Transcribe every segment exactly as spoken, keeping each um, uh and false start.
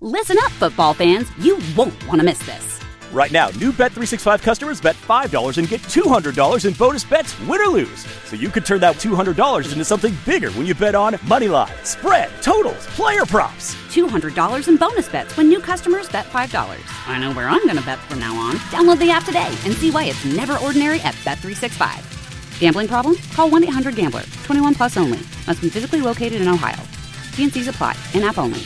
Listen up, football fans. You won't want to miss this. Right now, new Bet three sixty-five customers bet five dollars and get two hundred dollars in bonus bets, win or lose. So you could turn that two hundred dollars into something bigger when you bet on money line, spread, totals, player props. two hundred dollars in bonus bets when new customers bet five dollars. I know where I'm going to bet from now on. Download the app today and see why it's never ordinary at Bet three sixty-five. Gambling problem? Call one eight hundred gambler. twenty-one plus only. Must be physically located in Ohio. T and C's apply. In-app only.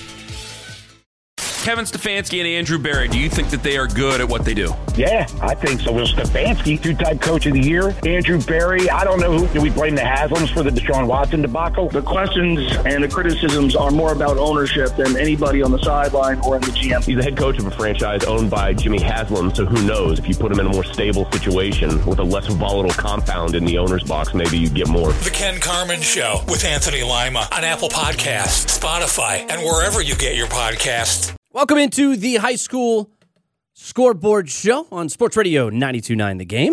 Kevin Stefanski and Andrew Berry, do you think that they are good at what they do? Yeah, I think so. Well, Stefanski, two-time coach of the year. Andrew Berry, I don't know who. Do we blame the Haslams for the Deshaun Watson debacle? The questions and the criticisms are more about ownership than anybody on the sideline or in the G M. He's the head coach of a franchise owned by Jimmy Haslam, so who knows? If you put him in a more stable situation with a less volatile compound in the owner's box, maybe you get more. The Ken Carman Show with Anthony Lima on Apple Podcasts, Spotify, and wherever you get your podcasts. Welcome into the high school scoreboard show on Sports Radio ninety-two point nine The Game.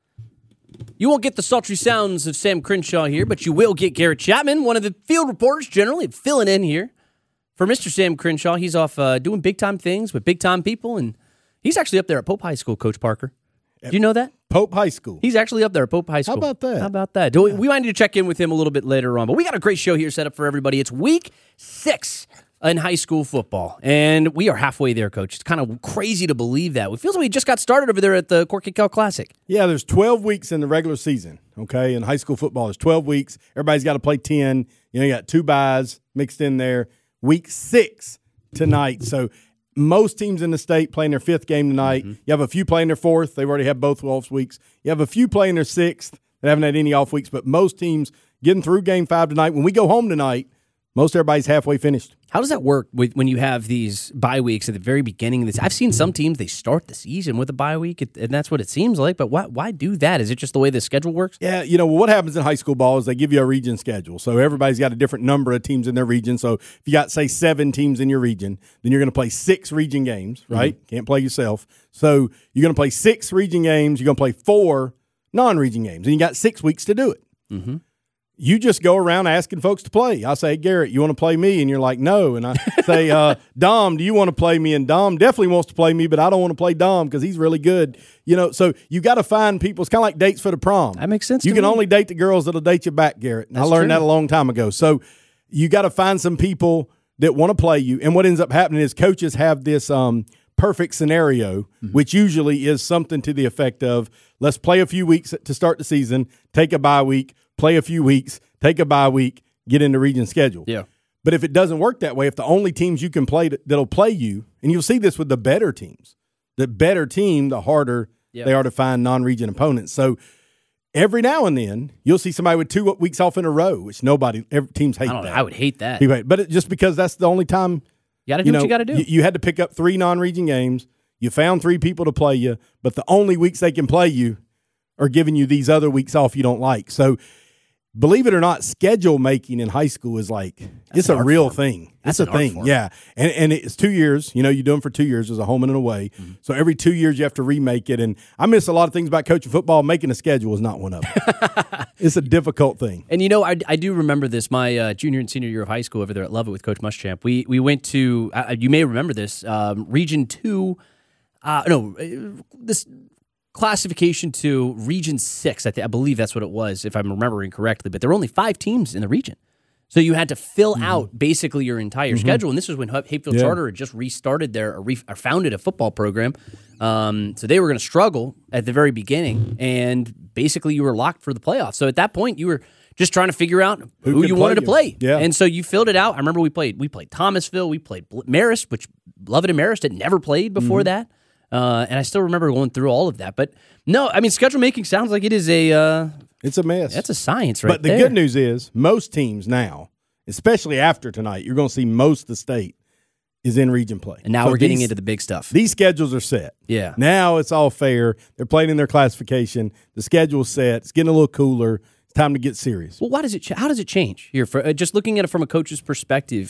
You won't get the sultry sounds of Sam Crenshaw here, but you will get Garrett Chapman, one of the field reporters generally, filling in here for Mister Sam Crenshaw. He's off uh, doing big-time things with big-time people, and he's actually up there at Pope High School, Coach Parker. Do you know that? Pope High School. He's actually up there at Pope High School. How about that? How about that? Do we, we might need to check in with him a little bit later on, but we got a great show here set up for everybody. It's week six in high school football, and we are halfway there, Coach. It's kind of crazy to believe that. It feels like we just got started over there at the Corky Cal Classic. Yeah, there's twelve weeks in the regular season, okay? In high school football, there's twelve weeks. Everybody's got to play ten. You know, you got two byes mixed in there. Week six tonight. So most teams in the state playing their fifth game tonight. Mm-hmm. You have a few playing their fourth. They've already had both off weeks. You have a few playing their sixth that haven't had any off weeks, but most teams getting through game five tonight. When we go home tonight, most everybody's halfway finished. How does that work with, when you have these bye weeks at the very beginning of this? I've seen some teams, they start the season with a bye week, and that's what it seems like. But why, why do that? Is it just the way the schedule works? Yeah, you know, what happens in high school ball is they give you a region schedule. So everybody's got a different number of teams in their region. So if you got, say, seven teams in your region, then you're going to play six region games, right? Mm-hmm. Can't play yourself. So you're going to play six region games. You're going to play four non-region games. And you got six weeks to do it. Mm-hmm. You just go around asking folks to play. I say, hey, Garrett, you want to play me? And you're like, no. And I say, uh, Dom, do you want to play me? And Dom definitely wants to play me, but I don't want to play Dom because he's really good. You know, so you got to find people. It's kind of like dates for the prom. That makes sense. You to can me. only date the girls that'll date you back, Garrett. And I That's learned true. that a long time ago. So you got to find some people that want to play you. And what ends up happening is coaches have this um, perfect scenario, mm-hmm. which usually is something to the effect of, let's play a few weeks to start the season, take a bye week, play a few weeks, take a bye week, get into region schedule. Yeah. But if it doesn't work that way, if the only teams you can play that'll play you, and you'll see this with the better teams, the better team, the harder yep. they are to find non-region opponents. So every now and then, you'll see somebody with two weeks off in a row, which nobody, every, teams hate I don't that. know. I would hate that. But it, just because that's the only time you got to do you know, what you got to do. You, you had to pick up three non-region games. You found three people to play you, but the only weeks they can play you are giving you these other weeks off you don't like. So believe it or not, schedule making in high school is like, That's it's a real form. thing. That's it's a thing. Form. Yeah. And and it's two years. You know, you do them for two years as a home and an away. Mm-hmm. So every two years you have to remake it. And I miss a lot of things about coaching football. Making a schedule is not one of them. It's a difficult thing. And, you know, I, I do remember this. My uh, junior and senior year of high school over there at Lovett with Coach Muschamp, we, we went to, uh, you may remember this, um, Region two, uh, no, this classification to Region six. I, th- I believe that's what it was, if I'm remembering correctly. But there were only five teams in the region. So you had to fill mm-hmm. out basically your entire mm-hmm. schedule. And this was when Hapeville yeah. Charter had just restarted their, or, re- or founded a football program. Um, so they were going to struggle at the very beginning. And basically you were locked for the playoffs. So at that point you were just trying to figure out who, who you wanted you. to play. Yeah. And so you filled it out. I remember we played we played Thomasville. We played Marist, which Lovett and Marist had never played before mm-hmm. that. Uh, and I still remember going through all of that. But no, I mean, schedule making sounds like it is a uh, it's a mess. That's a science right there. But the there. good news is most teams now, especially after tonight, you're going to see most of the state is in region play. And now so we're getting these, into the big stuff. These schedules are set. Yeah. Now it's all fair. They're playing in their classification. The schedule's set. It's getting a little cooler. It's time to get serious. Well, why does it? Ch- how does it change here? For uh, just looking at it from a coach's perspective,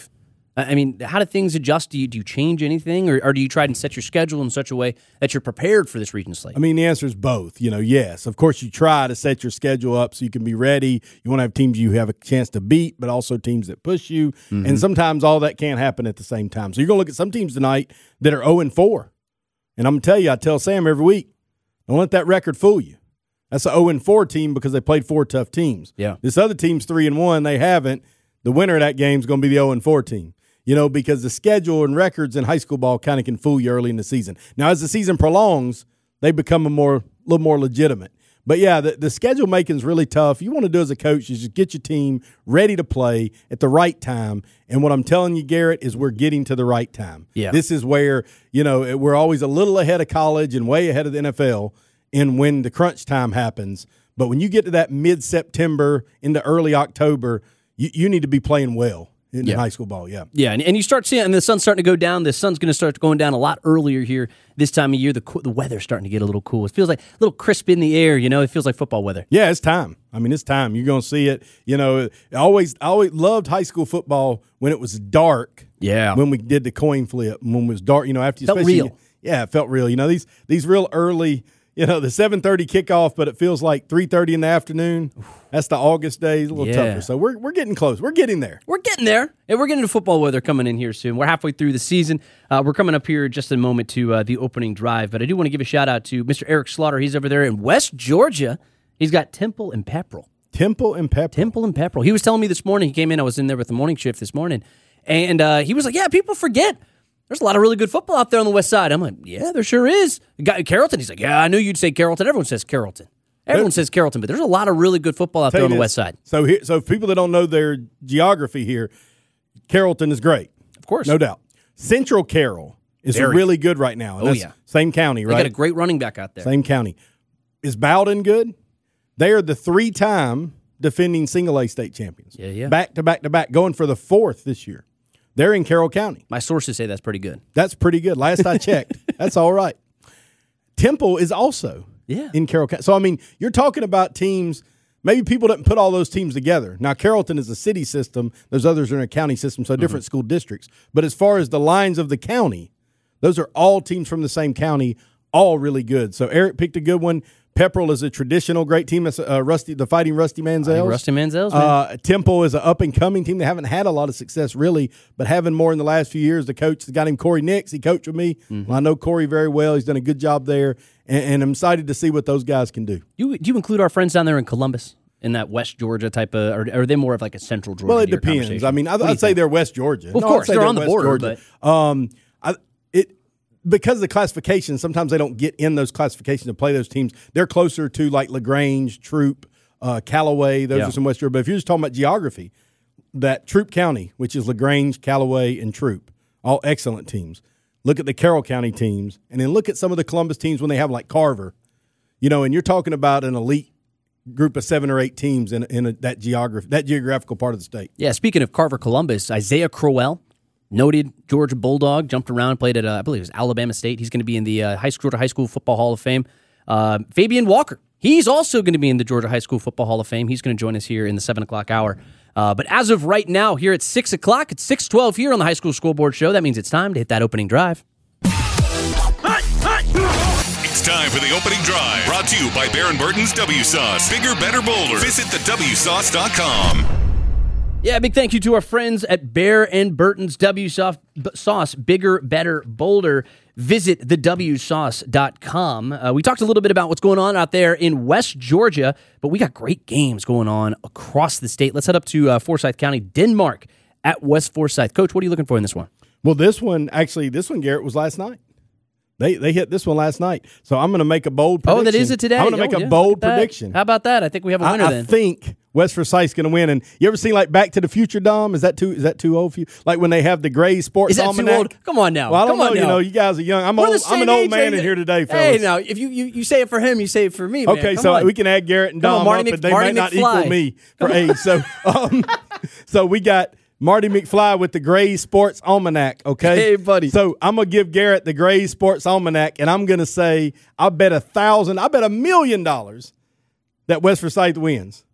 I mean, how do things adjust? Do you, do you change anything, or, or do you try and set your schedule in such a way that you're prepared for this region slate? I mean, the answer is both. You know, yes, of course, you try to set your schedule up so you can be ready. You want to have teams you have a chance to beat, but also teams that push you. Mm-hmm. And sometimes all that can't happen at the same time. So you're going to look at some teams tonight that are oh and four. And I'm going to tell you, I tell Sam every week, don't let that record fool you. That's an oh and four team because they played four tough teams. Yeah. This other team's three and one, they haven't. The winner of that game is going to be the oh and four team. You know, because the schedule and records in high school ball kind of can fool you early in the season. Now, as the season prolongs, they become a more little more legitimate. But, yeah, the, the schedule making is really tough. You want to do as a coach is just get your team ready to play at the right time. And what I'm telling you, Garrett, is we're getting to the right time. Yeah. This is where, you know, we're always a little ahead of college and way ahead of the N F L in when the crunch time happens. But when you get to that mid-September into early October, you, you need to be playing well. In yeah. high school ball, yeah. Yeah, and, and you start seeing, and the sun's starting to go down. The sun's going to start going down a lot earlier here this time of year. The the weather's starting to get a little cool. It feels like a little crisp in the air, you know. It feels like football weather. Yeah, it's time. I mean, it's time. You're going to see it. You know, I always, I always loved high school football when it was dark. Yeah. When we did the coin flip, when it was dark, you know, after you felt especially, real. Yeah, it felt real. You know, these these real early, you know, the seven thirty kickoff, but it feels like three thirty in the afternoon. That's the August days, a little yeah. tougher. So we're we're getting close. We're getting there. We're getting there, and we're getting to football weather coming in here soon. We're halfway through the season. Uh, we're coming up here just in a moment to uh, the opening drive, but I do want to give a shout-out to Mister Eric Slaughter. He's over there in West Georgia. He's got Temple and Pepperell. Temple and Pepperell. Temple and Pepperell. He was telling me this morning, he came in, I was in there with the morning shift this morning, and uh, he was like, yeah, people forget. There's a lot of really good football out there on the west side. I'm like, yeah, there sure is. Guy, Carrollton, he's like, yeah, I knew you'd say Carrollton. Everyone says Carrollton. Everyone says Carrollton, but there's a lot of really good football out there on the west side. So, here, so people that don't know their geography here, Carrollton is great. Of course. No doubt. Central Carroll is Very. really good right now. Oh, yeah. Same county, right? They got a great running back out there. Same county. Is Bowden good? They are the three-time defending single-A state champions. Yeah, yeah. Back to back to back, going for the fourth this year. They're in Carroll County. My sources say that's pretty good. That's pretty good. Last I checked. That's all right. Temple is also yeah. in Carroll County. So, I mean, you're talking about teams, maybe people didn't put all those teams together. Now, Carrollton is a city system. Those others are in a county system, so different mm-hmm. school districts. But as far as the lines of the county, those are all teams from the same county, all really good. So, Eric picked a good one. Pepperell is a traditional great team. That's uh, Rusty, the Fighting Rusty Manziels. Rusty Manziels, man. Uh, Temple is an up-and-coming team. They haven't had a lot of success, really, but having more in the last few years. The coach, the guy named Corey Nix, he coached with me. Mm-hmm. Well, I know Corey very well. He's done a good job there, and, and I'm excited to see what those guys can do. You, do you include our friends down there in Columbus? In that West Georgia type of, or, or are they more of like a Central Georgia? Well, it depends. I mean, I'd, I'd say they're West Georgia. Well, of no, course, they're, they're on the West border. Georgia. But um, I, it because of the classification, sometimes they don't get in those classifications to play those teams. They're closer to like LaGrange, Troop, uh, Callaway. Those yeah. are some West Georgia. But if you're just talking about geography, that Troop County, which is LaGrange, Callaway, and Troop, all excellent teams. Look at the Carroll County teams, and then look at some of the Columbus teams when they have like Carver. You know, and you're talking about an elite group of seven or eight teams in in a, that geography that geographical part of the state. Yeah, speaking of Carver Columbus, Isaiah Crowell, noted Georgia Bulldog, jumped around, played at uh, I believe it was Alabama State. He's going to be in the uh, high school Georgia High School Football Hall of Fame. Uh, Fabian Walker, he's also going to be in the Georgia High School Football Hall of Fame. He's going to join us here in the seven o'clock hour. Uh, but as of right now, here at six o'clock, it's six twelve here on the High School Scoreboard Show. That means it's time to hit that opening drive. It's time for the opening drive, brought to you by Baron Burton's W-Sauce. Bigger, better, bolder. Visit the W sauce dot com. Yeah, big thank you to our friends at Bear and Burton's W-Sauce. Bigger, better, bolder. Visit the W sauce dot com. Uh, we talked a little bit about what's going on out there in West Georgia, but we got great games going on across the state. Let's head up to uh, Forsyth County, Denmark at West Forsyth. Coach, what are you looking for in this one? Well, this one, actually, this one, Garrett, was last night. They they hit this one last night. So I'm going to make a bold prediction. Oh, that is it today? I'm going to make oh, a yeah. bold How prediction. How about that? I think we have a winner I, I then. I think West Forsyth's going to win. And you ever seen like Back to the Future, Dom? Is that too is that too old for you? Like when they have the Gray Sports Is that Almanac? too old? Come on now. Well, I don't Come know. on You now. know, you guys are young. I'm We're old. the same I'm an old age, man ain't in it? here today, fellas. Hey, now, if you, you, you say it for him, you say it for me, man. Okay, Come so on. we can add Garrett and Come Dom on, Marty up, Mc- but they Marty might not McFly. equal me for age. So, um, so we got Marty McFly with the Gray Sports Almanac, okay? Hey, buddy. So I'm going to give Garrett the Gray Sports Almanac, and I'm going to say I bet a thousand, I bet a million dollars that West Forsyth wins.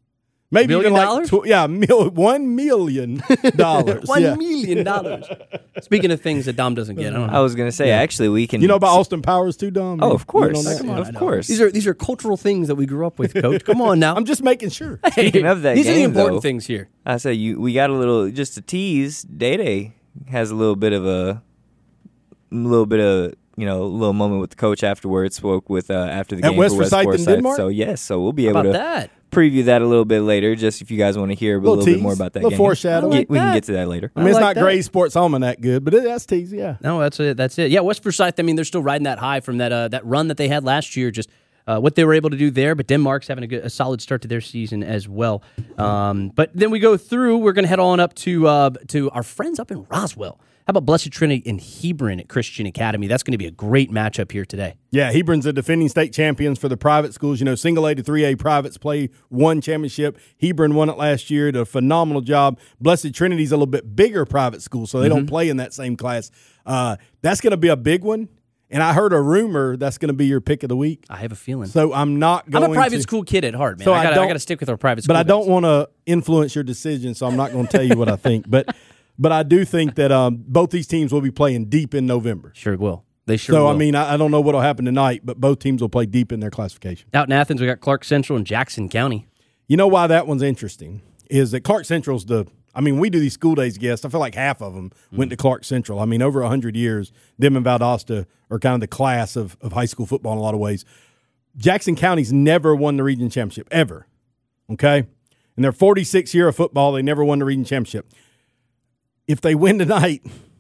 Maybe Million even like dollars? tw- yeah, mil- one million dollars. One yeah. million dollars. Speaking of things that Dom doesn't get, I don't know. I was going to say, Yeah. actually, we can. You know about Austin Powers too, Dom? Oh, You- of you course. know that? Come on, of I know. course. These are these are cultural things that we grew up with, Coach. Come on now. I'm just making sure. Speaking of that these are the game, important though, things here. I say you. We got a little just a tease. Day Day has a little bit of a, a little bit of you know a little moment with the coach afterwards. Spoke with uh, after the At game West for West Forsyth in Forsyth. Denmark? So yes, so we'll be How able about to that? preview that a little bit later. Just if you guys want to hear a little, Little bit tease, more about that little game. foreshadowing. Get- I like we can that. get to that later. I mean, it's like not that. Gray Sports Almanac good, but it, that's teasy, yeah. No, that's it. That's it. Yeah, West Forsyth. I mean, they're still riding that high from that uh, that run that they had last year. Just uh, what they were able to do there. But Denmark's having a, good, a solid start to their season as well. Um, but then we go through. We're going to head on up to uh, to our friends up in Roswell. How about Blessed Trinity and Hebron at Christian Academy? That's going to be a great matchup here today. Yeah, Hebron's the defending state champions for the private schools. You know, single A to three A privates play one championship. Hebron won it last year, did a phenomenal job. Blessed Trinity's a little bit bigger private school, so they Mm-hmm. don't play in that same class. Uh, that's going to be a big one. And I heard a rumor that's going to be your pick of the week. I have a feeling. So I'm not going I'm a private to, school kid at heart, man. So I I got don't- to stick with our private school. But I don't guys. want to influence your decision, so I'm not going to tell you what I think. But but I do think that um, both these teams will be playing deep in November. Sure will. They sure So, will. I mean, I, I don't know what will happen tonight, but both teams will play deep in their classification. Out in Athens, we got Clark Central and Jackson County. You know why that one's interesting is that Clark Central's the – I mean, we do these school days guests. I feel like half of them mm. went to Clark Central. I mean, over one hundred years, them and Valdosta are kind of the class of, of high school football in a lot of ways. Jackson County's never won the region championship, ever, okay? In their forty-six year of football, they never won the region championship. If they win tonight,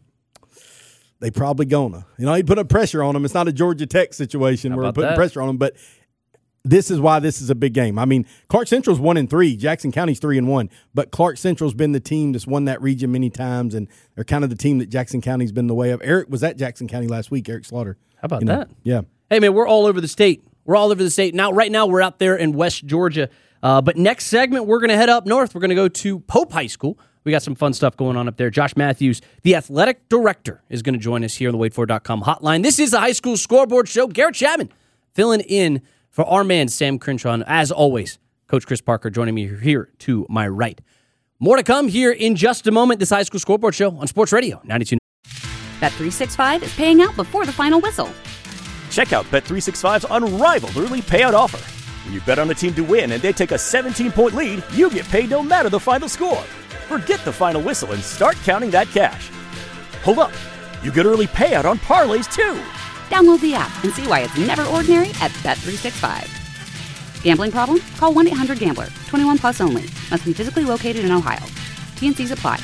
they probably gonna. You know, you put up pressure on them. It's not a Georgia Tech situation How where we're about putting that? pressure on them, but this is why this is a big game. I mean, Clark Central's one and three, Jackson County's three and one, but Clark Central's been the team that's won that region many times, and they're kind of the team that Jackson County's been the way of. Eric was at Jackson County last week. Eric Slaughter. How about You know, that? Yeah. Hey, man, we're all over the state. We're all over the state. Now, right now, we're out there in West Georgia. Uh, but next segment, we're going to head up north. We're going to go to Pope High School. We got some fun stuff going on up there. Josh Matthews, the athletic director, is going to join us here on the wait for dot com hotline. This is the High School Scoreboard Show. Garrett Chapman filling in for our man, Sam Crenshaw. And as always, Coach Chris Parker joining me here to my right. More to come here in just a moment. This High School Scoreboard Show on Sports Radio ninety-two. Bet three sixty-five is paying out before the final whistle. Check out Bet three sixty-five's unrivaled early payout offer. When you bet on a team to win and they take a seventeen-point lead, you get paid no matter the final score. Forget the final whistle and start counting that cash. Hold up. You get early payout on parlays, too. Download the app and see why it's never ordinary at Bet three sixty-five. Gambling problem? Call one eight hundred gambler. twenty-one plus only. Must be physically located in Ohio. T N Cs apply.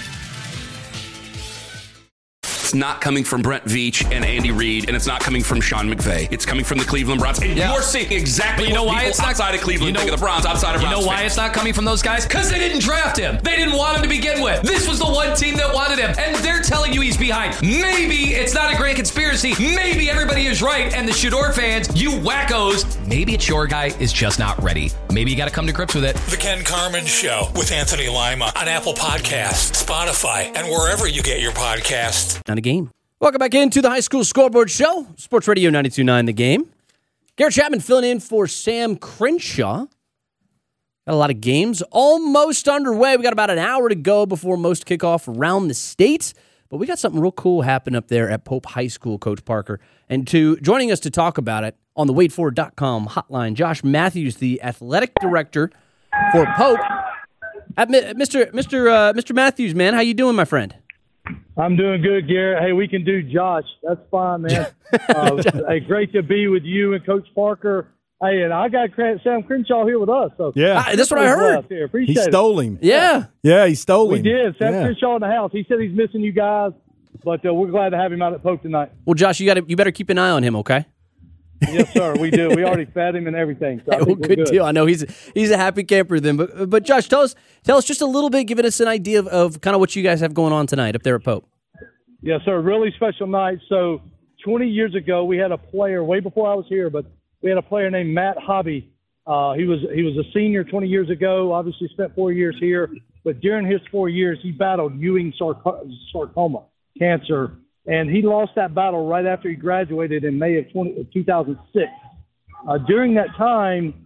It's not coming from Brent Veach and Andy Reid, and it's not coming from Sean McVay. It's coming from the Cleveland Browns. And Yeah. you're seeing exactly But you know what why people it's not outside of Cleveland you know, think of the Browns, outside of You Browns know why fans. it's not coming from those guys? Because they didn't draft him. They didn't want him to begin with. This was the one team that wanted him, and they're telling you he's behind. Maybe it's not a grand conspiracy. Maybe everybody is right, and the Shador fans, you wackos, maybe it's your guy is just not ready. Maybe you got to come to grips with it. The Ken Carmen Show with Anthony Lima on Apple Podcasts, Spotify, and wherever you get your podcasts. Not a game. Welcome back into the High School Scoreboard Show. Sports Radio ninety-two point nine The Game. Garrett Chapman filling in for Sam Crenshaw. Got a lot of games almost underway. We got about an hour to go before most kickoff around the state. But we got something real cool happening up there at Pope High School, Coach Parker. And to joining us to talk about it on the wait for dot com hotline, Josh Matthews, the athletic director for Pope. At Mister Mister Uh, Mister Matthews, man, how you doing, my friend? I'm doing good, Garrett. Hey, we can do Josh. That's fine, man. uh, hey, great to be with you and Coach Parker. Hey, and I got Sam Crenshaw here with us. So Yeah. Ah, that's what I heard. Here. Appreciate He it. stole him. Yeah. Yeah, he stole We him. did. Sam Yeah. Crenshaw in the house. He said he's missing you guys, but uh, we're glad to have him out at Pope tonight. Well, Josh, you got to you better keep an eye on him, okay? Yes, sir. We do. We already fed him and everything. So I Well, think we're good, good deal. I know he's he's a happy camper then. But but Josh, tell us tell us just a little bit, giving us an idea of, of kind of what you guys have going on tonight up there at Pope. Yes, sir. Really special night. So twenty years ago, we had a player, way before I was here, but we had a player named Matt Hobby. Uh, he was he was a senior twenty years ago, obviously spent four years here. But during his four years, he battled Ewing sarco- sarcoma, cancer, and he lost that battle right after he graduated in May of two thousand six. Uh, during that time,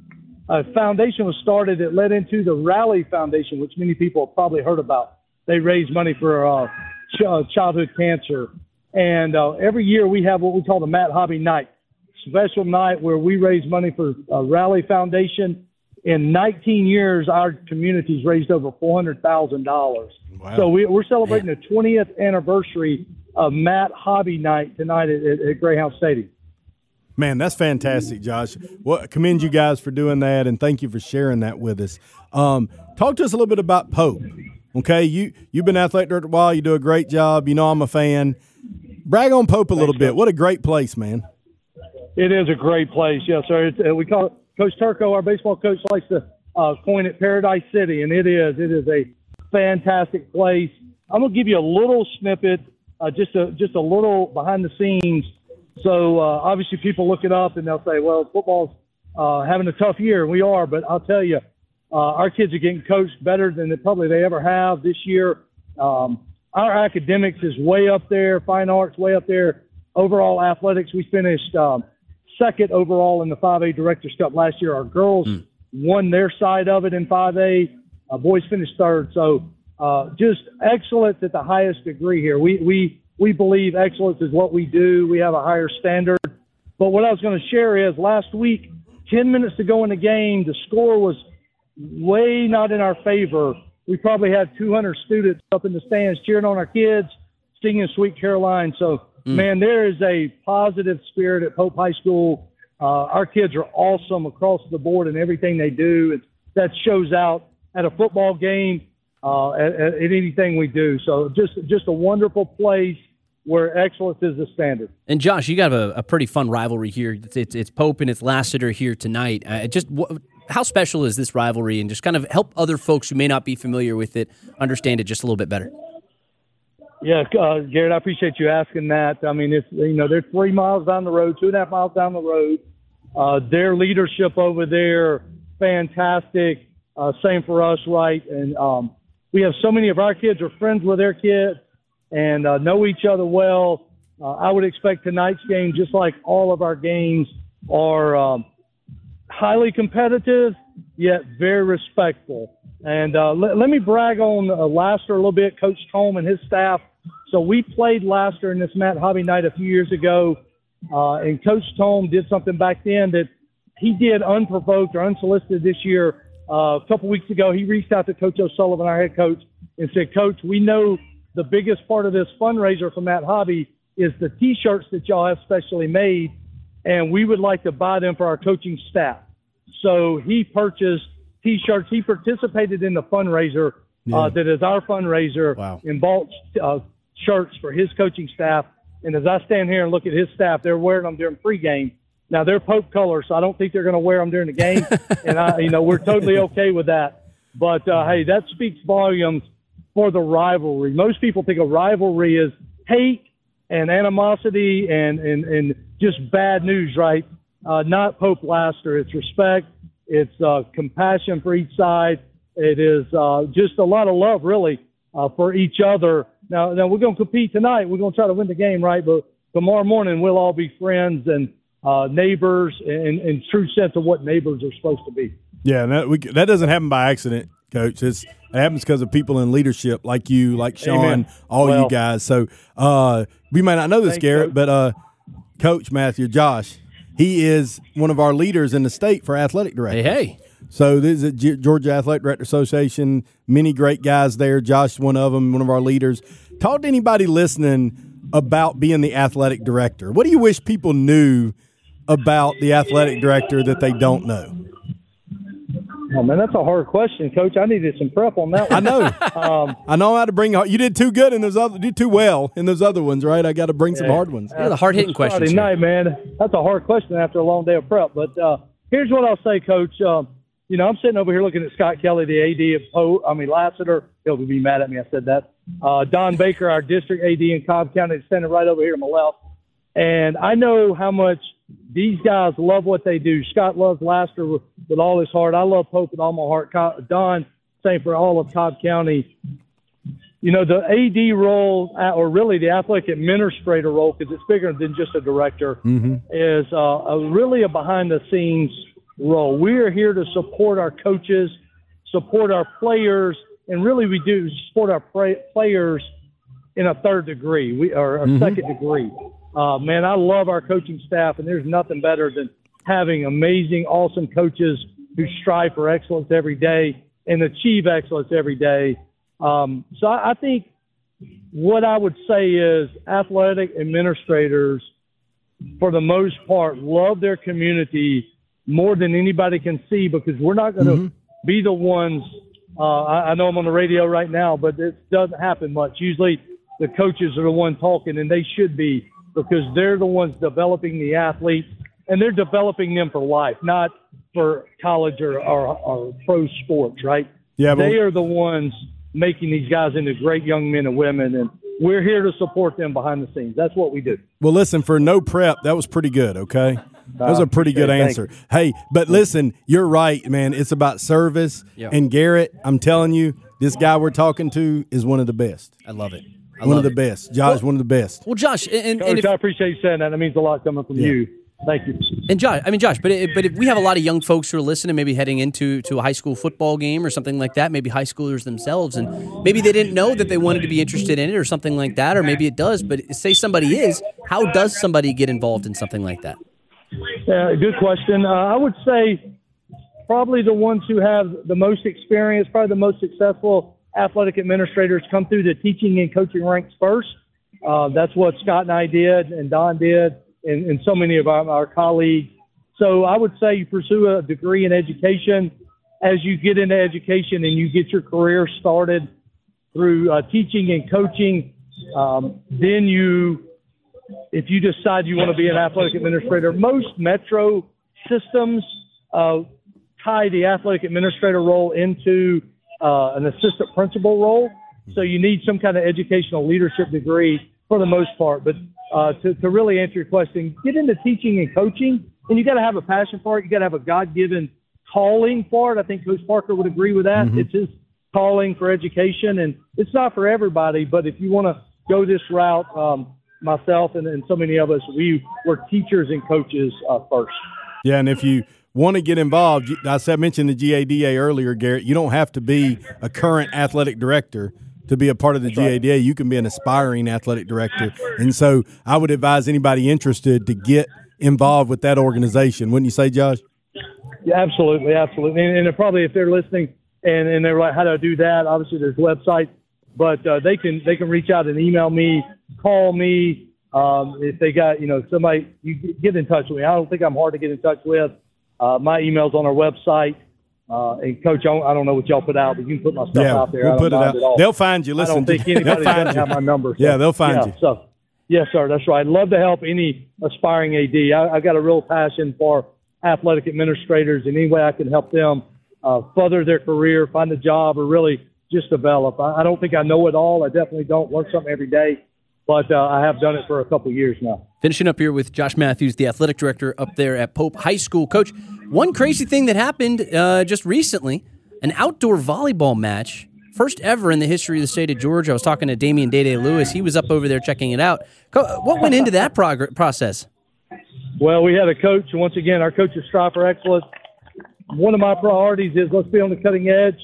a foundation was started that led into the Rally Foundation, which many people have probably heard about. They raise money for uh, ch- childhood cancer. And uh, every year we have what we call the Matt Hobby Night, special night where we raise money for uh, Rally Foundation. In nineteen years, our community's raised over four hundred thousand dollars. Wow. So we, we're celebrating Man. the twentieth anniversary of Matt Hobby Night tonight at, at, at Greyhound Stadium. Man, that's fantastic, Josh. Well, commend you guys for doing that, and thank you for sharing that with us. Um, talk to us a little bit about Pope. Okay, you, you've been athletic director a while. You do a great job. You know I'm a fan. Brag on Pope a little Thanks, bit. Coach. What a great place, man. It is a great place, yes, sir. It's, uh, we call it, Coach Turco, our baseball coach, likes to uh, coin it Paradise City, and it is. It is a fantastic place. I'm going to give you a little snippet, uh, just a just a little behind the scenes. So uh, obviously people look it up and they'll say, well, football's uh, having a tough year, and we are. But I'll tell you, uh, our kids are getting coached better than they probably they ever have this year. Um, our academics is way up there, fine arts way up there. Overall athletics, we finished um, second overall in the five A Directors Cup last year. Our girls mm. won their side of it in five A. Uh, boys finished third. So uh, just excellence at the highest degree here. We we we believe excellence is what we do. We have a higher standard. But what I was going to share is last week, ten minutes to go in the game, the score was way not in our favor. We probably had two hundred students up in the stands cheering on our kids, singing Sweet Caroline. So, mm. man, there is a positive spirit at Pope High School. Uh, our kids are awesome across the board in everything they do. It, that shows out at a football game, uh, at, at anything we do. So just just a wonderful place where excellence is the standard. And, Josh, you got a, a pretty fun rivalry here. It's, it's, it's Pope and it's Lassiter here tonight. Uh, just wh- how special is this rivalry? And just kind of help other folks who may not be familiar with it understand it just a little bit better. Yeah, uh, Garrett, I appreciate you asking that. I mean, it's you know, they're three miles down the road, two and a half miles down the road. Uh, their leadership over there, fantastic. Uh, same for us, right? And um, we have so many of our kids are friends with their kids and uh, know each other well. Uh, I would expect tonight's game, just like all of our games, are um, highly competitive, yet very respectful. And uh, let, let me brag on uh, Lassiter a little bit, Coach Tome and his staff. So we played Lassiter in this Matt Hobby Night a few years ago, uh, and Coach Tome did something back then that he did unprovoked or unsolicited this year. Uh, a couple weeks ago, he reached out to Coach O'Sullivan, our head coach, and said, Coach, we know the biggest part of this fundraiser for Matt Hobby is the T-shirts that y'all have specially made, and we would like to buy them for our coaching staff. So he purchased T-shirts. He participated in the fundraiser yeah. uh, that is our fundraiser wow. and bought uh, shirts for his coaching staff. And as I stand here and look at his staff, they're wearing them during pregame. Now, they're Pope colors, so I don't think they're going to wear them during the game. and, I, you know, we're totally okay with that. But, uh, hey, that speaks volumes for the rivalry. Most people think a rivalry is hate and animosity and, and, and just bad news, right? Uh, not Pope Lassiter. It's respect. It's uh, compassion for each side. It is uh, just a lot of love, really, uh, for each other. Now, now we're going to compete tonight. We're going to try to win the game, right? But tomorrow morning, we'll all be friends and uh, neighbors in, in true sense of what neighbors are supposed to be. Yeah, and that, we, that doesn't happen by accident, Coach. It's, it happens because of people in leadership like you, like Sean, Amen. all well, you guys. So uh, we might not know this, thanks, Garrett, Coach. but uh, Coach Matthew, Josh, he is one of our leaders in the state for athletic directors. Hey, hey. So this is a G- Georgia Athletic Director Association. Many great guys there. Josh is one of them, one of our leaders. Talk to anybody listening about being the athletic director. What do you wish people knew about the athletic director that they don't know? Oh, man, that's a hard question, Coach. I needed some prep on that one. I know. um, I know how to bring – you did too good in those other – you did too well in those other ones, right? I got to bring yeah, some hard ones. Yeah, the hard-hitting questions. Friday night, man. That's a hard question after a long day of prep. But uh, here's what I'll say, Coach. Um, you know, I'm sitting over here looking at Scott Kelly, the A D of Pope. I mean, Lassiter. He'll be mad at me I said that. Uh, Don Baker, our district A D in Cobb County, is standing right over here to my left. And I know how much these guys love what they do. Scott loves Lassiter with, with all his heart. I love Pope with all my heart. Co- Don, same for all of Cobb County. You know, the A D role, or really the athletic administrator role, because it's bigger than just a director, mm-hmm. is uh, a, really a behind-the-scenes role. We are here to support our coaches, support our players, and really we do support our pra- players in a third degree, we or a mm-hmm. second degree. Uh, man, I love our coaching staff, and there's nothing better than having amazing, awesome coaches who strive for excellence every day and achieve excellence every day. Um, so I, I think what I would say is athletic administrators, for the most part, love their community more than anybody can see, because we're not going to mm-hmm. be the ones. Uh, I, I know I'm on the radio right now, but it doesn't happen much. Usually the coaches are the ones talking, and they should be, because they're the ones developing the athletes, and they're developing them for life, not for college or, or, or pro sports, right? Yeah, they are the ones making these guys into great young men and women, and we're here to support them behind the scenes. That's what we do. Well, listen, for no prep, that was pretty good, okay? That was a pretty good answer. Thanks. Hey, but listen, you're right, man. It's about service. Yep. And Garrett, I'm telling you, this guy we're talking to is one of the best. I love it. I one love of the it. best. Josh, well, one of the best. Well, Josh, and, Coach, and if, I appreciate you saying that. That means a lot coming from Yeah. you. Thank you. And Josh, I mean, Josh, but it, but if we have a lot of young folks who are listening, maybe heading into to a high school football game or something like that, maybe high schoolers themselves, and maybe they didn't know that they wanted to be interested in it or something like that, or maybe it does. But say somebody is, how does somebody get involved in something like that? Yeah, good question. Uh, I would say probably the ones who have the most experience, probably the most successful athletic administrators come through the teaching and coaching ranks first. Uh, that's what Scott and I did, and Don did, and, and so many of our, our colleagues. So I would say you pursue a degree in education. As you get into education and you get your career started through uh, teaching and coaching, um, then you, if you decide you want to be an athletic administrator, most metro systems uh, tie the athletic administrator role into uh, an assistant principal role. So you need some kind of educational leadership degree for the most part. But uh, to, to really answer your question, get into teaching and coaching, and you got to have a passion for it. You got to have a God-given calling for it. I think Coach Parker would agree with that. Mm-hmm. It's his calling for education, and it's not for everybody. But if you want to go this route, um, myself and, and so many of us, we were teachers and coaches uh, first. Yeah, and if you want to get involved, I said I mentioned the G A D A earlier, Garrett. You don't have to be a current athletic director to be a part of the That's G A D A. Right. You can be an aspiring athletic director. And so I would advise anybody interested to get involved with that organization. Wouldn't you say, Josh? Yeah, absolutely, absolutely. And, and probably if they're listening and, and they're like, how do I do that? Obviously, there's websites, but uh, they can they can reach out and email me, call me. Um, if they got, you know, somebody, you get in touch with me. I don't think I'm hard to get in touch with. Uh, my email's on our website. Uh, and Coach, I don't know what y'all put out, but you can put my stuff yeah, out there. We'll I don't put it mind out. at all. They'll find you. Listen, I don't think anybody doesn't have my number. So, yeah, they'll find yeah, you. So, yes, sir, that's right. I'd love to help any aspiring A D. I, I got a real passion for athletic administrators, and any way I can help them uh, further their career, find a job, or really just develop. I, I don't think I know it all. I definitely don't learn something every day, but uh, I have done it for a couple of years now. Finishing up here with Josh Matthews, the athletic director up there at Pope High School. Coach, one crazy thing that happened uh, just recently, an outdoor volleyball match, first ever in the history of the state of Georgia. I was talking to Damian Day-Day Lewis. He was up over there checking it out. What went into that prog- process? Well, we had a coach, and once again, our coaches strive for excellence. One of my priorities is let's be on the cutting edge,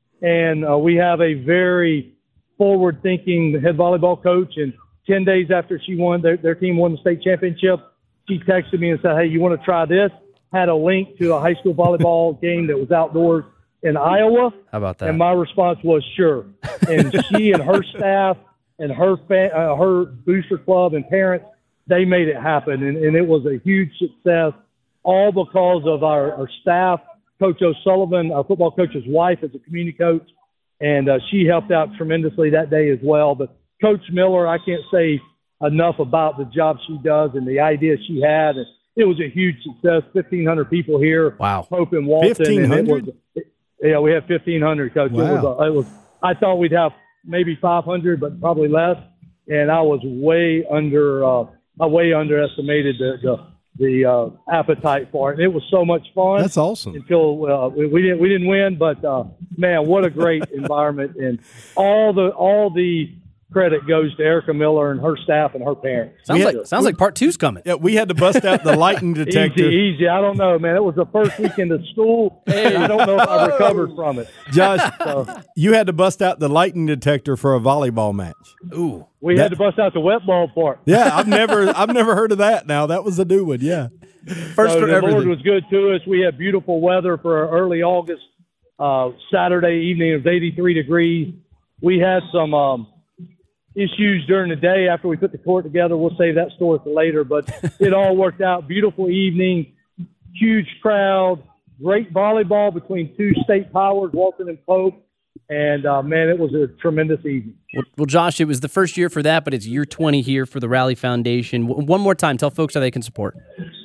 and uh, we have a very forward-thinking head volleyball coach, and ten days after she won, their, their team won the state championship, she texted me and said, hey, you want to try this? Had a link to a high school volleyball game that was outdoors in Iowa. How about that? And my response was sure. And she and her staff and her fa- uh, her booster club and parents, they made it happen. And, and it was a huge success, all because of our, our staff, Coach O'Sullivan, our football coach's wife, is a community coach, and uh, she helped out tremendously that day as well. But Coach Miller, I can't say enough about the job she does and the idea she had. And it was a huge success. fifteen hundred people here. Wow. Hope and Walton. fifteen hundred? Yeah, we had fifteen hundred, Coach. Wow. It was, a, it was. I thought we'd have maybe five hundred, but probably less. And I was way under. Uh, I way underestimated the the, the uh, appetite for it. And it was so much fun. That's awesome. Until uh, we, we didn't we didn't win, but uh, man, what a great environment, and all the all the credit goes to Erica Miller and her staff and her parents. Sounds like to, sounds like part two's coming. Yeah, we had to bust out the lightning detector. Easy, easy. I don't know, man. It was the first weekend of school, and I don't know if I recovered from it. Josh, so, you had to bust out the lightning detector for a volleyball match. Ooh, we that, had to bust out the wet ball part. Yeah, I've never, I've never heard of that. Now that was a new one. Yeah, first so for the everything. Lord was good to us. We had beautiful weather for early August. Uh, Saturday evening, it was eighty-three degrees. We had some. Um, issues during the day after we put the court together. We'll save that story for later, but it all worked out. Beautiful evening, huge crowd, great volleyball between two state powers, Walton and Pope, and uh, man, it was a tremendous evening. Well, well, Josh, it was the first year for that, but it's year twenty here for the Rally Foundation. W- one more time, tell folks how they can support.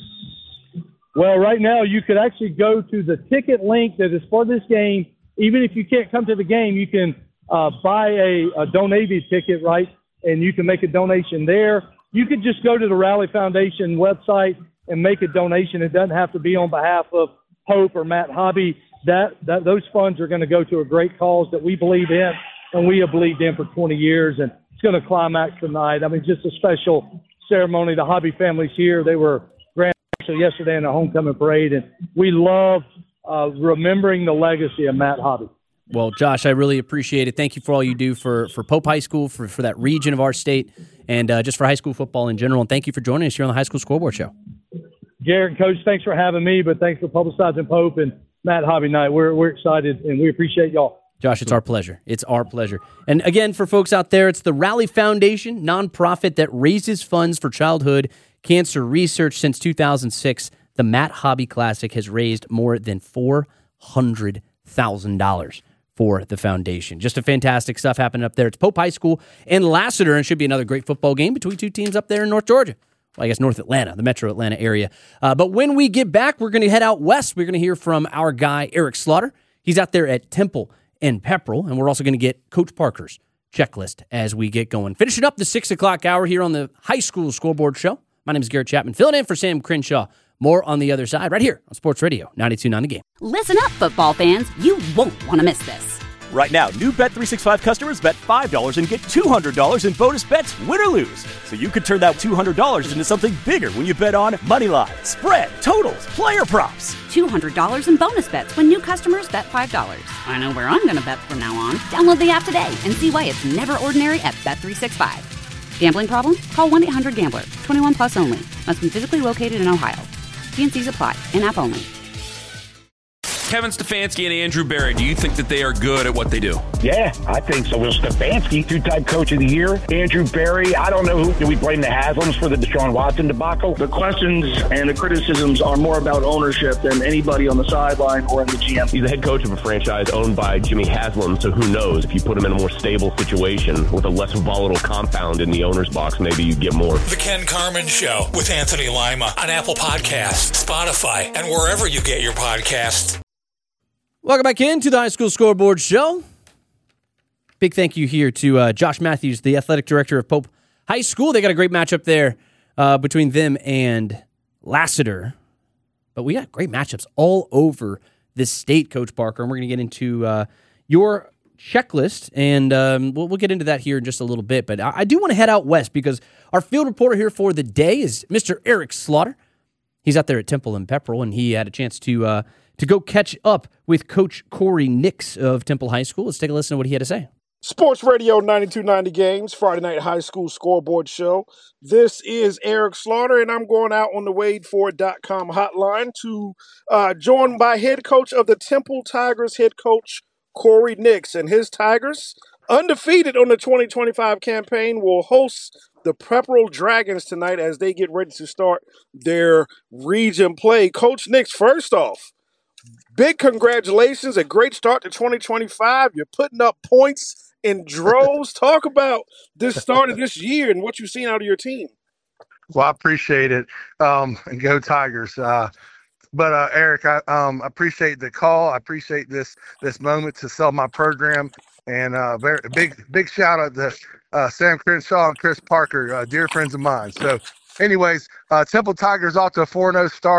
Well, right now you could actually go to the ticket link that is for this game. Even if you can't come to the game, you can Uh, buy a, a Donavy ticket, right, and you can make a donation there. You could just go to the Rally Foundation website and make a donation. It doesn't have to be on behalf of Pope or Matt Hobby. That, that those funds are going to go to a great cause that we believe in, and we have believed in for twenty years, and it's going to climax tonight. I mean, just a special ceremony. The Hobby family's here. They were grand yesterday in the homecoming parade, and we love uh, remembering the legacy of Matt Hobby. Well, Josh, I really appreciate it. Thank you for all you do for, for Pope High School, for, for that region of our state, and uh, just for high school football in general. And thank you for joining us here on the High School Scoreboard Show. Garrett and Coach, thanks for having me, but thanks for publicizing Pope and Matt Hobby Night. We're we're excited, and we appreciate y'all. Josh, it's our pleasure. It's our pleasure. And again, for folks out there, it's the Rally Foundation, nonprofit that raises funds for childhood cancer research. Since two thousand six, the Matt Hobby Classic has raised more than four hundred thousand dollars. For the foundation. Just a fantastic stuff happening up there. It's Pope High School and Lassiter, and should be another great football game between two teams up there in North Georgia. Well, I guess North Atlanta, the metro Atlanta area. Uh, but when we get back, we're going to head out west. We're going to hear from our guy, Eric Slaughter. He's out there at Temple and Pepperell, and we're also going to get Coach Parker's checklist as we get going. Finishing up the six o'clock hour here on the High School Scoreboard Show. My name is Garrett Chapman, filling in for Sam Crenshaw. More on the other side, right here on Sports Radio ninety-two point nine The Game. Listen up, football fans. You won't want to miss this. Right now, new Bet three sixty-five customers bet five dollars and get two hundred dollars in bonus bets, win or lose. So you could turn that two hundred dollars into something bigger when you bet on moneyline, spread, totals, player props. two hundred dollars in bonus bets when new customers bet five dollars. I know where I'm going to bet from now on. Download the app today and see why it's never ordinary at Bet three sixty-five. Gambling problem? Call one eight hundred gambler. twenty-one plus only. Must be physically located in Ohio. T and C's apply. In-app only. Kevin Stefanski and Andrew Berry, do you think that they are good at what they do? Yeah, I think so. Will Stefanski, two-time coach of the year. Andrew Berry, I don't know who. Do we blame the Haslams for the Deshaun Watson debacle? The questions and the criticisms are more about ownership than anybody on the sideline or in the G M. He's the head coach of a franchise owned by Jimmy Haslam, so who knows? If you put him in a more stable situation with a less volatile compound in the owner's box, maybe you get more. The Ken Carman Show with Anthony Lima on Apple Podcasts, Spotify, and wherever you get your podcasts. Welcome back into the High School Scoreboard Show. Big thank you here to uh, Josh Matthews, the athletic director of Pope High School. They got a great matchup there uh, between them and Lassiter. But we got great matchups all over this state, Coach Parker. And we're going to get into uh, your checklist, and um, we'll, we'll get into that here in just a little bit. But I, I do want to head out west because our field reporter here for the day is Mister Eric Slaughter. He's out there at Temple and Pepperell, and he had a chance to uh, to go catch up with Coach Corey Nix of Temple High School. Let's take a listen to what he had to say. Sports Radio ninety-two point nine The Games, Friday Night High School Scoreboard Show. This is Eric Slaughter, and I'm going out on the Wade Ford dot com hotline to uh, join by head coach of the Temple Tigers, head coach Corey Nix. And his Tigers, undefeated on the twenty twenty-five campaign, will host the Pepperell Dragons tonight as they get ready to start their region play. Coach Nix, first off, big congratulations, a great start to twenty twenty-five. You're putting up points in droves. Talk about this start of this year and what you've seen out of your team. Well, I appreciate it, um, and go Tigers. Uh, but uh, Eric, I um, appreciate the call. I appreciate this this moment to sell my program, and uh, very big big shout out to uh, Sam Crenshaw and Chris Parker, uh, dear friends of mine. So, anyways, uh, Temple Tigers off to a four and oh start.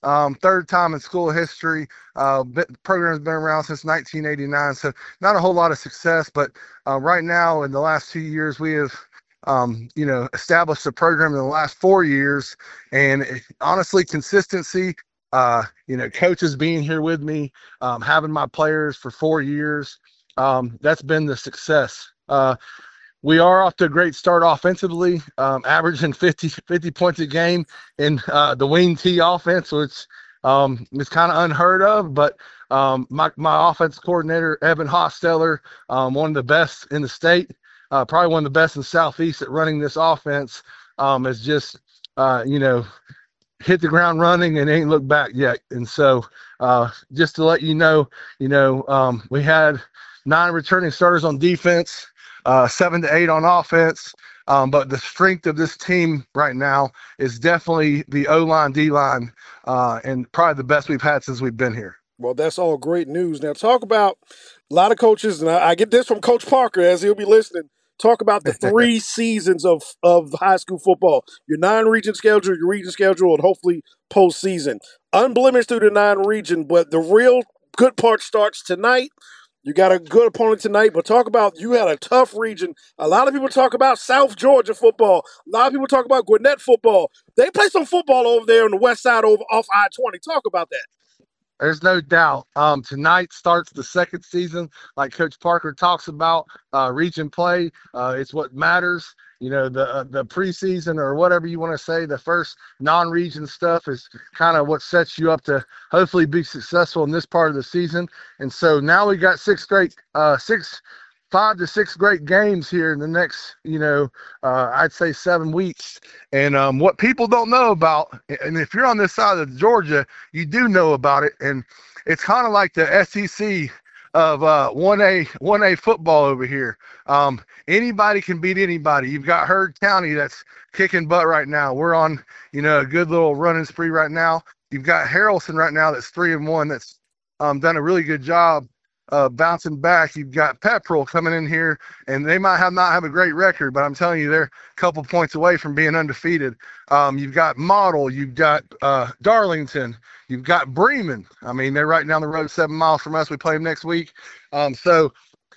Um, third time in school history. Uh, the program's been around since nineteen eighty-nine, so not a whole lot of success. But uh, right now, in the last two years, we have, um, you know, established a program in the last four years. And it, honestly, consistency. Uh, you know, coaches being here with me, um, having my players for four years. Um, that's been the success. Uh, We are off to a great start offensively, um, averaging fifty, fifty points a game in uh, the wing T offense, which um, is kind of unheard of. But um, my, my offense coordinator, Evan Hosteller, um, one of the best in the state, uh, probably one of the best in the Southeast at running this offense, um, has just, uh, you know, hit the ground running and ain't looked back yet. And so uh, just to let you know, you know, um, we had nine returning starters on defense. Uh, seven to eight on offense. Um, but the strength of this team right now is definitely the O-line, D-line, uh, and probably the best we've had since we've been here. Well, that's all great news. Now, talk about a lot of coaches, and I, I get this from Coach Parker as he'll be listening. Talk about the three seasons of, of high school football. Your nine-region schedule, your region schedule, and hopefully postseason. Unblemished through the nine-region, but the real good part starts tonight. You got a good opponent tonight, but talk about you had a tough region. A lot of people talk about South Georgia football. A lot of people talk about Gwinnett football. They play some football over there on the west side over off I twenty. Talk about that. There's no doubt. Um, tonight starts the second season, like Coach Parker talks about, uh, region play. Uh, it's what matters. You know, the uh, the preseason or whatever you want to say, the first non-region stuff is kind of what sets you up to hopefully be successful in this part of the season. And so now we got six great, uh, six, five to six great games here in the next, you know, uh, I'd say seven weeks. And um, what people don't know about, and if you're on this side of Georgia, you do know about it. And it's kind of like the S E C of uh, one A one A football over here. Um, anybody can beat anybody. You've got Heard County that's kicking butt right now. We're on, you know, a good little running spree right now. You've got Harrelson right now that's three and one that's um, done a really good job uh, bouncing back. You've got Pepperell coming in here, and they might have not have a great record, but I'm telling you, they're a couple points away from being undefeated. Um, you've got Model, you've got uh, Darlington, you've got Bremen. I mean, they're right down the road, seven miles from us. We play them next week. Um, so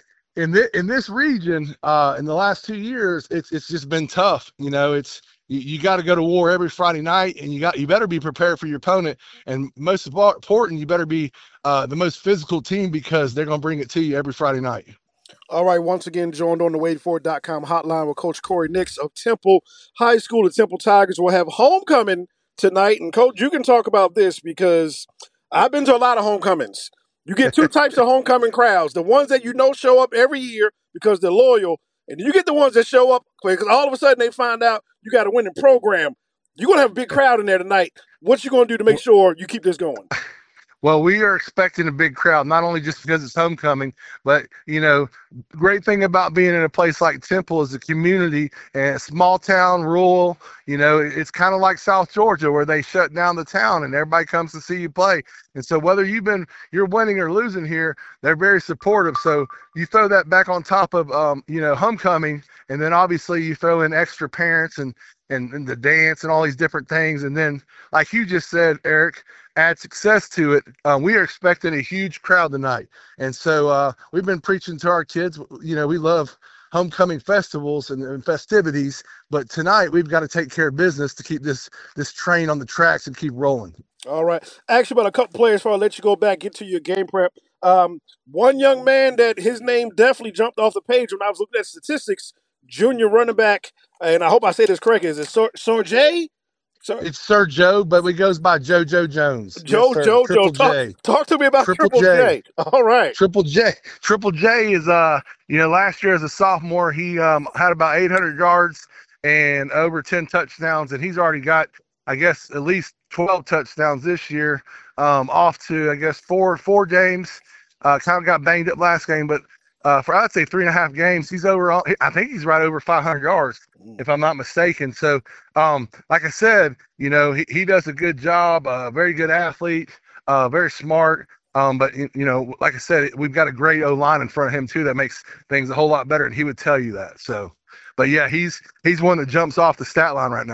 in this in this region, uh, in the last two years, it's it's just been tough. You know, it's you, you got to go to war every Friday night, and you got you better be prepared for your opponent. And most important, you better be uh, the most physical team because they're going to bring it to you every Friday night. All right, once again, joined on the wait for it dot com hotline with Coach Corey Nix of Temple High School. The Temple Tigers will have homecoming tonight. And, Coach, you can talk about this because I've been to a lot of homecomings. You get two types of homecoming crowds, the ones that you know show up every year because they're loyal, and you get the ones that show up because all of a sudden they find out you got a winning program. You're going to have a big crowd in there tonight. What you going to do to make sure you keep this going? Well, we are expecting a big crowd, not only just because it's homecoming, but, you know, great thing about being in a place like Temple is the community and small town, rural, you know, it's kind of like South Georgia where they shut down the town and everybody comes to see you play. And so whether you've been, you're winning or losing here, they're very supportive. So you throw that back on top of, um, you know, homecoming, and then obviously you throw in extra parents and, and, and the dance and all these different things. And then, like you just said, Eric, add success to it. Uh, we are expecting a huge crowd tonight. And so uh, we've been preaching to our kids, you know, we love homecoming festivals and, and festivities, but tonight we've got to take care of business to keep this this train on the tracks and keep rolling. All right. Actually, about a couple players before I let you go back, get to your game prep. Um, one young man that his name definitely jumped off the page when I was looking at statistics, junior running back, and I hope I say this correct, is it Sor- Sorjay? So, it's Sir Joe, but he goes by JoJo Jones. Joe, yes, Joe, Triple Joe. J. Talk, talk to me about Triple, Triple J. J. All right. Triple J. Triple J is, uh, you know, last year as a sophomore, he um, had about eight hundred yards and over ten touchdowns, and he's already got, I guess, at least twelve touchdowns this year, um, off to, I guess, four four games. Uh, kind of got banged up last game, but uh, for, I'd say, three and a half games, he's over, I think he's right over five hundred yards, if I'm not mistaken. So, um, like I said, you know, he, he does a good job, a uh, very good athlete, uh, very smart. Um, but, you know, like I said, we've got a great O-line in front of him, too, that makes things a whole lot better, and he would tell you that. So, but, yeah, he's he's one that jumps off the stat line right now.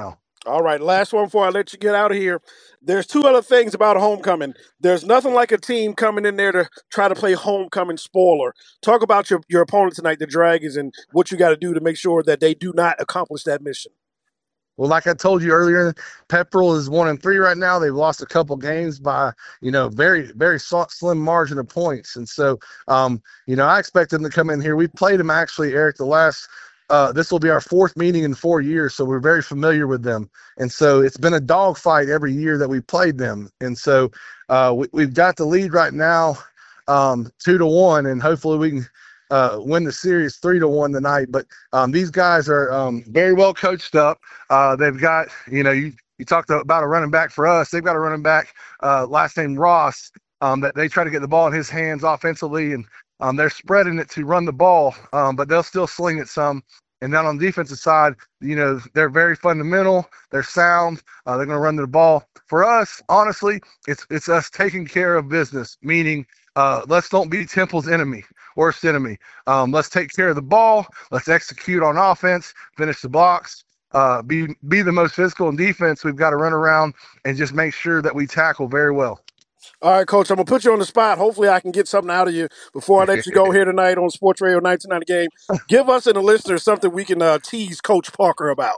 All right, last one before I let you get out of here. There's two other things about homecoming. There's nothing like a team coming in there to try to play homecoming spoiler. Talk about your, your opponent tonight, the Dragons, and what you got to do to make sure that they do not accomplish that mission. Well, like I told you earlier, Pepperell is one and three right now. They've lost a couple games by, you know, very, very slim margin of points. And so, um, you know, I expect them to come in here. We played them actually, Eric, the last Uh, this will be our fourth meeting in four years, so we're very familiar with them. And so it's been a dogfight every year that we played them. And so uh, we, we've got the lead right now, um, two to one, and hopefully we can uh, win the series three to one tonight. But um, these guys are um, very well coached up. Uh, they've got, you know, you, you talked about a running back for us. They've got a running back, uh, last name Ross, um, that they try to get the ball in his hands offensively, and Um, they're spreading it to run the ball, um, but they'll still sling it some. And then on the defensive side, you know, they're very fundamental. They're sound. Uh, they're going to run the ball. For us, honestly, it's it's us taking care of business, meaning uh, let's don't be Temple's enemy, worst enemy. Um, let's take care of the ball. Let's execute on offense, finish the blocks, uh, be, be the most physical in defense. We've got to run around and just make sure that we tackle very well. All right, Coach, I'm going to put you on the spot. Hopefully I can get something out of you before I let you go here tonight on Sports Radio nineteen ninety Game. Give us and the listeners something we can uh, tease Coach Parker about.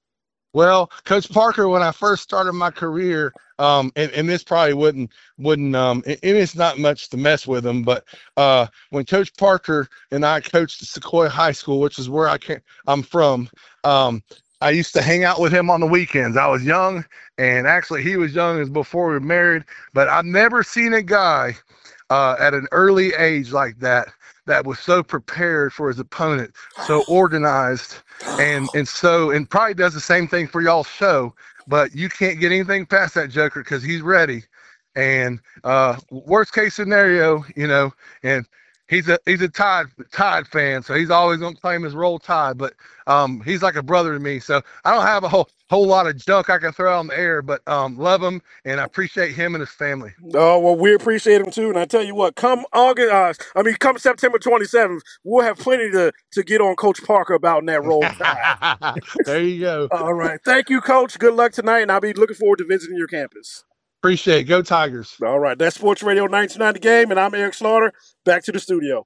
Well, Coach Parker, when I first started my career, um, and, and this probably wouldn't, wouldn't um, and it's not much to mess with him, but uh, when Coach Parker and I coached at Sequoia High School, which is where I came, I'm from, um, I used to hang out with him on the weekends. I was young, and actually he was young as before we were married, but I've never seen a guy uh, at an early age like that that was so prepared for his opponent, so organized, and and so and probably does the same thing for y'all's show, but you can't get anything past that joker because he's ready. And uh, worst case scenario, you know, and He's a he's a Tide Tide fan, so he's always gonna claim his Roll Tide. But um, he's like a brother to me, so I don't have a whole whole lot of junk I can throw out in the air. But um, love him, and I appreciate him and his family. Oh well, we appreciate him too. And I tell you what, come August, uh, I mean, come September twenty-seventh, we'll have plenty to to get on Coach Parker about in that Roll Tide. There you go. All right, thank you, Coach. Good luck tonight, and I'll be looking forward to visiting your campus. Appreciate it. Go Tigers. All right, that's Sports Radio nineteen ninety Game, and I'm Eric Slaughter. Back to the studio.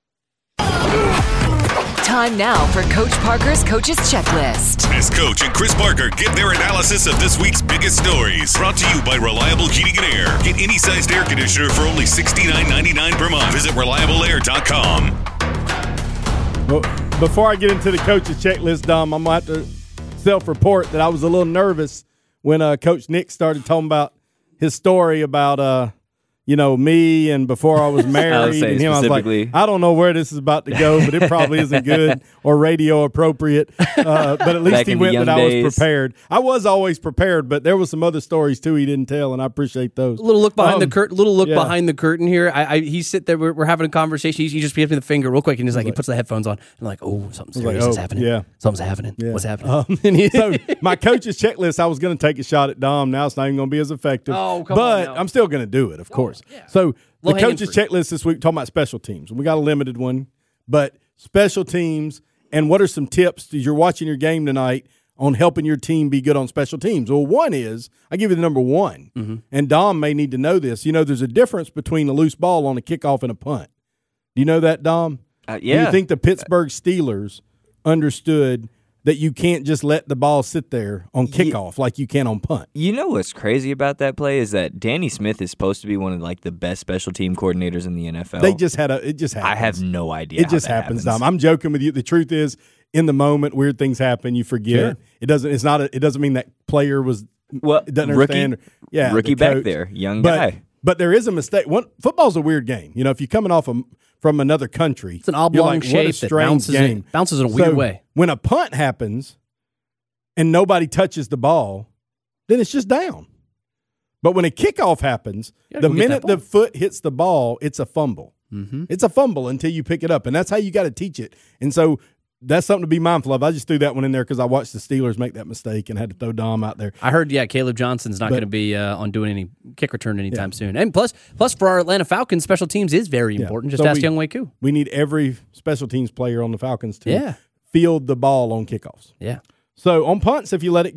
Time now for Coach Parker's Coach's Checklist. As Coach and Chris Parker give their analysis of this week's biggest stories. Brought to you by Reliable Heating and Air. Get any sized air conditioner for only sixty-nine ninety-nine per month. Visit reliable air dot com. Well, before I get into the coach's checklist, Dom, I'm going to have to self-report that I was a little nervous when uh, Coach Nick started talking about his story about uh, you know, me and before I was married and him. I was like, I don't know where this is about to go, but it probably isn't good or radio appropriate. Uh, but at least Back he in went the young that I days. was prepared. I was always prepared, but there was some other stories too he didn't tell, and I appreciate those. A little look behind Um, the curtain. Little look yeah. behind the curtain here. I, I he sit there. We're, we're having a conversation. He, he just gives me the finger real quick, and he's like, he puts the headphones on, and like, oh, something I was like, serious is oh, happening. yeah. Something's happening. Yeah. What's happening? Um, And he- so my coach's checklist, I was going to take a shot at Dom. Now it's not even going to be as effective. Oh, come on but now. I'm still going to do it, of course. So the Low-hanging coach's fruit. checklist this week, talking about special teams. We got a limited one, but special teams, and what are some tips as you're watching your game tonight on helping your team be good on special teams? Well, one is, I give you the number one, Mm-hmm. and Dom may need to know this. You know, there's a difference between a loose ball on a kickoff and a punt. Do you know that, Dom? Uh, Do yeah. you think the Pittsburgh Steelers understood that you can't just let the ball sit there on kickoff like you can on punt? You know what's crazy about that play is that Danny Smith is supposed to be one of like the best special team coordinators in the N F L. They just had a. It just happens. I have no idea. It how just that happens, Dom. I'm joking with you. The truth is, in the moment, weird things happen. You forget. Sure. It doesn't. It's not. A, it doesn't mean that player was. Well, it doesn't rookie- understand. Yeah, rookie the back coach. there, young but, guy. But there is a mistake. One, football's a weird game. You know, if you're coming off a, from another country, It's an you're oblong like, what a shape that strange bounces in- game. bounces in a weird So way. When a punt happens and nobody touches the ball, then it's just down. But when a kickoff happens, You the gotta go get minute that the ball. foot hits the ball, it's a fumble. Mm-hmm. It's a fumble until you pick it up, and that's how you got to teach it. And so that's something to be mindful of. I just threw that one in there because I watched the Steelers make that mistake and had to throw Dom out there. I heard, yeah, Caleb Johnson's not But- going to be uh, on doing any kick return anytime soon. And plus, plus for our Atlanta Falcons, special teams is very Yeah. important. Just So ask we- Young Wei Koo. We need every special teams player on the Falcons to Yeah. field the ball on kickoffs. Yeah. So on punts, if you let it go,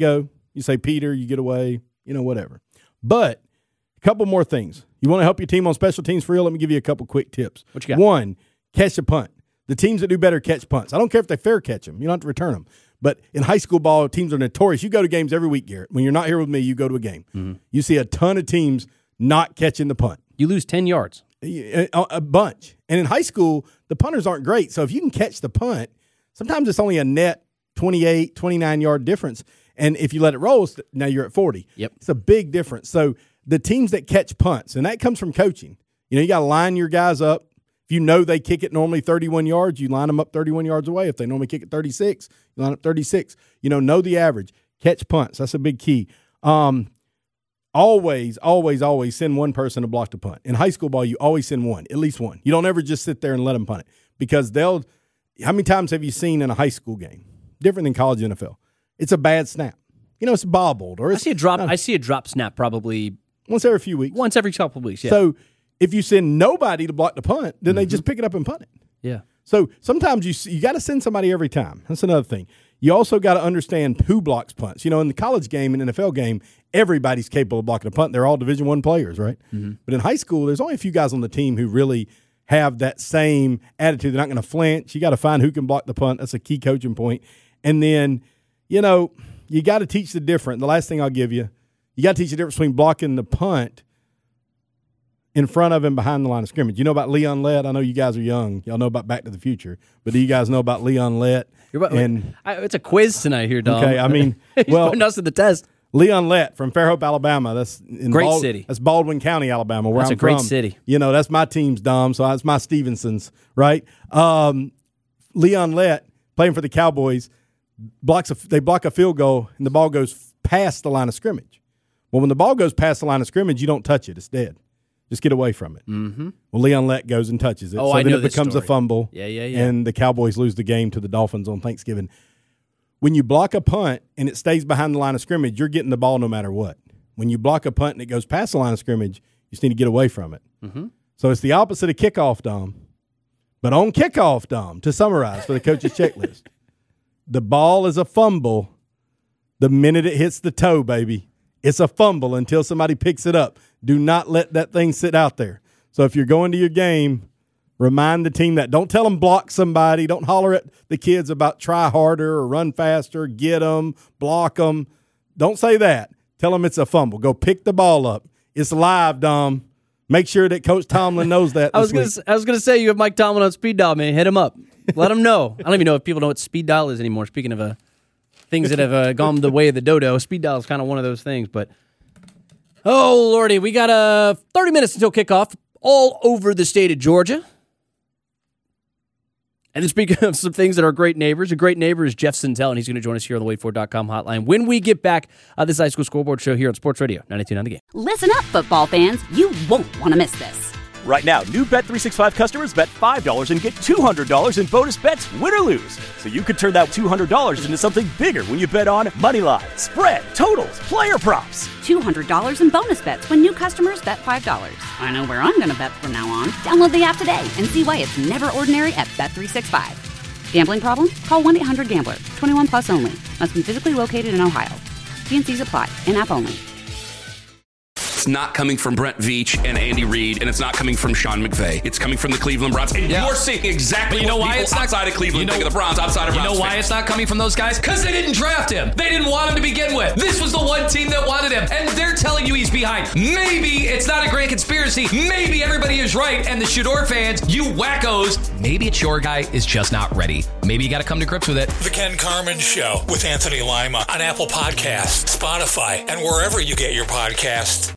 You say Peter, you get away, you know, whatever. But a couple more things. You want to help your team on special teams for real? Let me give you a couple quick tips. What you got? One, catch a punt. The teams that do better catch punts. I don't care if they fair catch them. You don't have to return them. But in high school ball, teams are notorious. You go to games every week, Garrett. When you're not here with me, you go to a game. Mm-hmm. You see a ton of teams not catching the punt. You lose ten yards. A, a bunch. And in high school, the punters aren't great. So if you can catch the punt, sometimes it's only a net twenty-eight, twenty-nine-yard difference. And if you let it roll, now you're at forty. Yep. It's a big difference. So the teams that catch punts, and that comes from coaching. You know, you got to line your guys up. If you know they kick it normally thirty-one yards, you line them up thirty-one yards away. If they normally kick it thirty-six, you line up thirty-six. You know, know the average. Catch punts. That's a big key. Um, always, always, always send one person to block the punt. In high school ball, you always send one, at least one. You don't ever just sit there and let them punt it because they'll – how many times have you seen in a high school game, different than college N F L, it's a bad snap. You know, it's bobbled. Or it's, I see a drop. not, I see a drop snap probably once every few weeks. Once every couple of weeks, yeah. So if you send nobody to block the punt, then mm-hmm. they just pick it up and punt it. Yeah. So sometimes you you got to send somebody every time. That's another thing. You also got to understand who blocks punts. You know, in the college game and N F L game, everybody's capable of blocking a punt. They're all Division One players, right? Mm-hmm. But in high school, there's only a few guys on the team who really have that same attitude. They're not going to flinch. You got to find who can block the punt. That's a key coaching point. And then, you know, you got to teach the difference. The last thing I'll give you, you got to teach the difference between blocking the punt in front of and behind the line of scrimmage. You know about Leon Lett? I know you guys are young. Y'all know about Back to the Future. But do you guys know about Leon Lett? You're about, and, I, it's a quiz tonight here, Dom. Okay, I mean, He's well, putting us to the test. Leon Lett from Fairhope, Alabama. That's in great Bald, city. That's Baldwin County, Alabama, where that's I'm a great from. city. You know, that's my team's, Dom, so that's my Stevensons, right? Um, Leon Lett, playing for the Cowboys, blocks a, they block a field goal, and the ball goes past the line of scrimmage. Well, when the ball goes past the line of scrimmage, you don't touch it. It's dead. Just get away from it. Mm-hmm. Well, Leon Lett goes and touches it. Oh, so I then know it becomes this story. a fumble. Yeah, yeah, yeah. And the Cowboys lose the game to the Dolphins on Thanksgiving. When you block a punt and it stays behind the line of scrimmage, you're getting the ball no matter what. When you block a punt and it goes past the line of scrimmage, you just need to get away from it. Mm-hmm. So it's the opposite of kickoff, Dom. But on kickoff, Dom, to summarize for the coach's checklist, the ball is a fumble the minute it hits the toe, baby. It's a fumble until somebody picks it up. Do not let that thing sit out there. So if you're going to your game, remind the team that. Don't tell them block somebody. Don't holler at the kids about try harder or run faster, get them, block them. Don't say that. Tell them it's a fumble. Go pick the ball up. It's live, Dom. Make sure that Coach Tomlin knows that. I was going to I was gonna say you have Mike Tomlin on speed dial, man. Hit him up. Let him know. I don't even know if people know what speed dial is anymore. Speaking of uh, things that have uh, gone the way of the dodo, speed dial is kind of one of those things. But, oh, Lordy, we got uh, thirty minutes until kickoff all over the state of Georgia. And then speaking of some things that are great neighbors, a great neighbor is Jeff Sintel, and he's going to join us here on the wait for dot com hotline when we get back uh, this high school scoreboard show here on Sports Radio ninety-two point nine The Game. Listen up, football fans. You won't want to miss this. Right now, new Bet three sixty-five customers bet five dollars and get two hundred dollars in bonus bets, win or lose. So you could turn that two hundred dollars into something bigger when you bet on money line, spread, totals, player props. two hundred dollars in bonus bets when new customers bet five dollars. I know where I'm going to bet from now on. Download the app today and see why it's never ordinary at Bet three sixty-five. Gambling problem? Call one eight hundred gambler. twenty-one plus only. Must be physically located in Ohio. T and C's apply. In-app only. It's not coming from Brent Veach and Andy Reid, and it's not coming from Sean McVay. It's coming from the Cleveland Browns. And Yeah. you're seeing exactly But you know what why people it's not- outside of Cleveland you know- think of the Browns, outside of You Browns know why fans. it's not coming from those guys? Because they didn't draft him. They didn't want him to begin with. This was the one team that wanted him, and they're telling you he's behind. Maybe it's not a grand conspiracy. Maybe everybody is right, and the Shador fans, you wackos, maybe it's your guy is just not ready. Maybe you got to come to grips with it. The Ken Carmen Show with Anthony Lima on Apple Podcasts, Spotify, and wherever you get your podcasts.